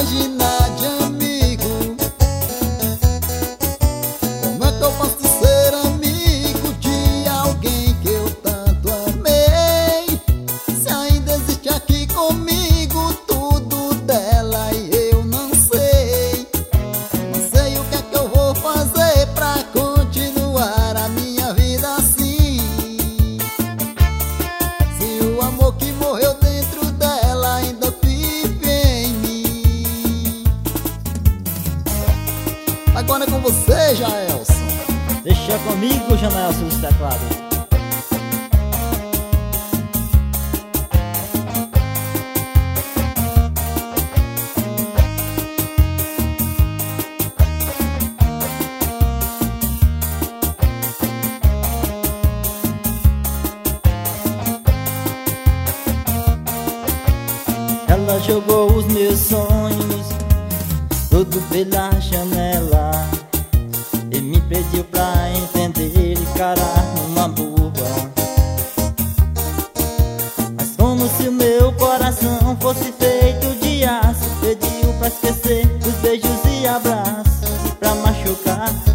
imaginar de amigo. Como é que eu posso ser amigo de alguém que eu tanto amei? Se ainda existe aqui comigo tudo dela e eu não sei. Não sei o que é que eu vou fazer pra continuar a minha vida assim. Se o amor que morreu dentro dela ainda vive em mim. Agora é com você, Jaelson. Deixa comigo, Janaelson dos teclados. Ela jogou os meus sonhos tudo pela janela e me pediu pra entender e encarar numa boa. Mas como se o meu coração fosse feito de aço, pediu pra esquecer os beijos e abraços, pra machucar